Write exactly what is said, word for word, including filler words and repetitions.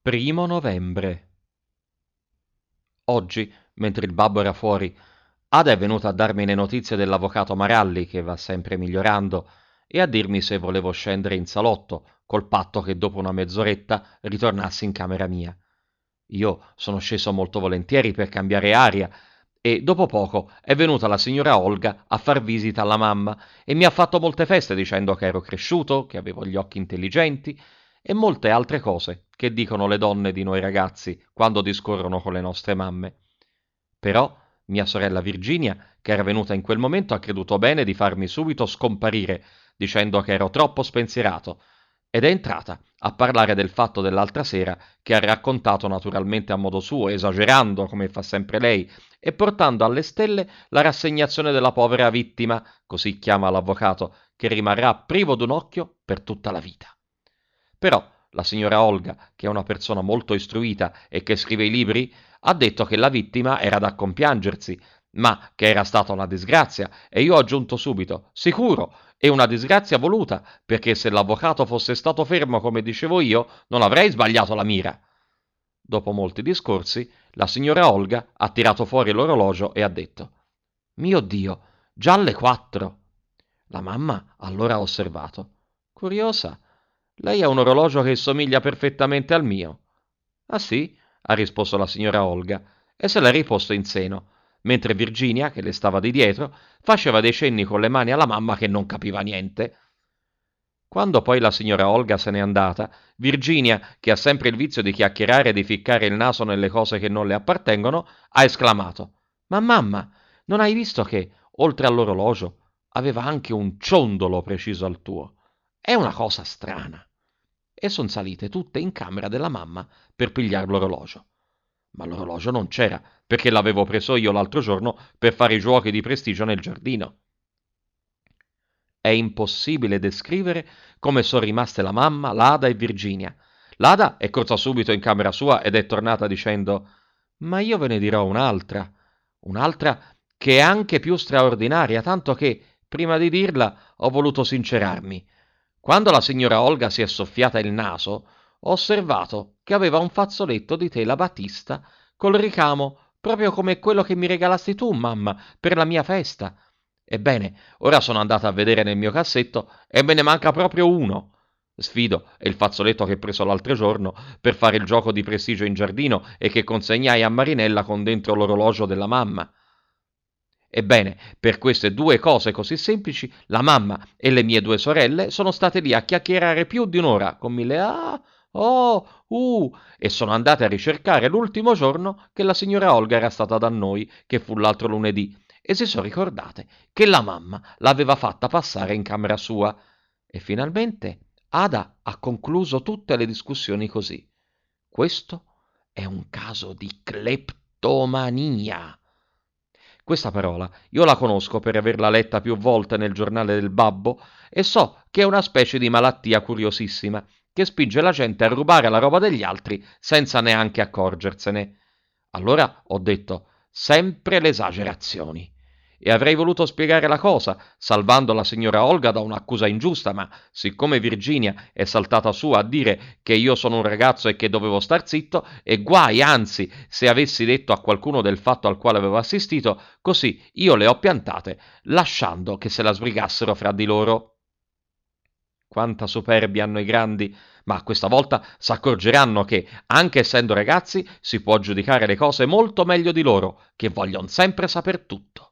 Primo novembre. Oggi, mentre il babbo era fuori, Ada è venuta a darmi le notizie dell'avvocato Maralli, che va sempre migliorando, e a dirmi se volevo scendere in salotto, col patto che dopo una mezz'oretta ritornassi in camera mia. Io sono sceso molto volentieri per cambiare aria, e dopo poco è venuta la signora Olga a far visita alla mamma e mi ha fatto molte feste dicendo che ero cresciuto, che avevo gli occhi intelligenti e molte altre cose che dicono le donne di noi ragazzi quando discorrono con le nostre mamme. Però mia sorella Virginia, che era venuta in quel momento, ha creduto bene di farmi subito scomparire, dicendo che ero troppo spensierato, ed è entrata a parlare del fatto dell'altra sera, che ha raccontato naturalmente a modo suo, esagerando come fa sempre lei, e portando alle stelle la rassegnazione della povera vittima, così chiama l'avvocato, che rimarrà privo d'un occhio per tutta la vita. Però la signora Olga, che è una persona molto istruita e che scrive i libri, ha detto che la vittima era da compiangersi, ma che era stata una disgrazia, e io ho aggiunto subito, sicuro, è una disgrazia voluta, perché se l'avvocato fosse stato fermo come dicevo io, non avrei sbagliato la mira. Dopo molti discorsi, la signora Olga ha tirato fuori l'orologio e ha detto, mio Dio, già alle quattro. La mamma allora ha osservato, curiosa, lei ha un orologio che somiglia perfettamente al mio. Ah sì? Ha risposto la signora Olga e se l'è riposto in seno, mentre Virginia, che le stava di dietro, faceva dei cenni con le mani alla mamma che non capiva niente. Quando poi la signora Olga se n'è andata, Virginia, che ha sempre il vizio di chiacchierare e di ficcare il naso nelle cose che non le appartengono, ha esclamato: Ma mamma, non hai visto che, oltre all'orologio, aveva anche un ciondolo preciso al tuo? È una cosa strana. E son salite tutte in camera della mamma per pigliar l'orologio. Ma l'orologio non c'era, perché l'avevo preso io l'altro giorno per fare i giochi di prestigio nel giardino. È impossibile descrivere come sono rimaste la mamma, l'Ada e Virginia. L'Ada è corsa subito in camera sua ed è tornata dicendo: Ma io ve ne dirò un'altra, un'altra che è anche più straordinaria, tanto che, prima di dirla, ho voluto sincerarmi. Quando la signora Olga si è soffiata il naso, ho osservato che aveva un fazzoletto di tela batista col ricamo, proprio come quello che mi regalasti tu, mamma, per la mia festa. Ebbene, ora sono andata a vedere nel mio cassetto e me ne manca proprio uno. Sfido, è il fazzoletto che ho preso l'altro giorno per fare il gioco di prestigio in giardino e che consegnai a Marinella con dentro l'orologio della mamma. Ebbene, per queste due cose così semplici, la mamma e le mie due sorelle sono state lì a chiacchierare più di un'ora con mille ah, oh, uh, e sono andate a ricercare l'ultimo giorno che la signora Olga era stata da noi, che fu l'altro lunedì, e si sono ricordate che la mamma l'aveva fatta passare in camera sua. E finalmente Ada ha concluso tutte le discussioni così. Questo è un caso di cleptomania. Questa parola io la conosco per averla letta più volte nel giornale del babbo e so che è una specie di malattia curiosissima che spinge la gente a rubare la roba degli altri senza neanche accorgersene. Allora ho detto sempre le esagerazioni. E avrei voluto spiegare la cosa, salvando la signora Olga da un'accusa ingiusta, ma siccome Virginia è saltata su a dire che io sono un ragazzo e che dovevo star zitto, e guai, anzi, se avessi detto a qualcuno del fatto al quale avevo assistito, così io le ho piantate, lasciando che se la sbrigassero fra di loro. Quanta superbia hanno i grandi, ma questa volta s'accorgeranno che, anche essendo ragazzi, si può giudicare le cose molto meglio di loro, che vogliono sempre saper tutto.